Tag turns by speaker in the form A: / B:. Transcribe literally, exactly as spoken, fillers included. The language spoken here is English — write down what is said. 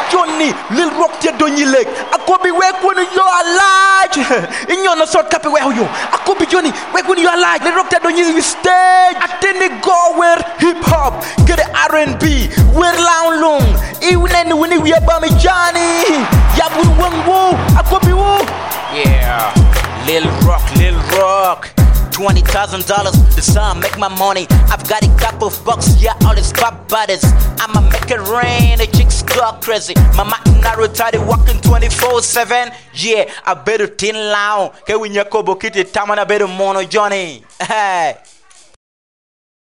A: Johnny, Lil Rock te donyi leg. Akobi we kunu yo alive. Inyo no sort kape we yo. Akobi Johnny, we kunu yo alive. Lil Rock te donyi stage. Atene go where hip hop, get the R and B, where long long. Even any when we about me Johnny. Yabu wang wo, Akobi wo.
B: Yeah, Lil Rock, Lil Rock. Twenty thousand dollars, the sun make my money. I've got a couple of bucks, yeah, all these pop bodies. I'ma make it rain, the chicks go crazy. Mama Naruto, they walking twenty-four seven. Yeah, I better tin loud. Okay, when you kobo kitty, tamana better mono Johnny. Hey.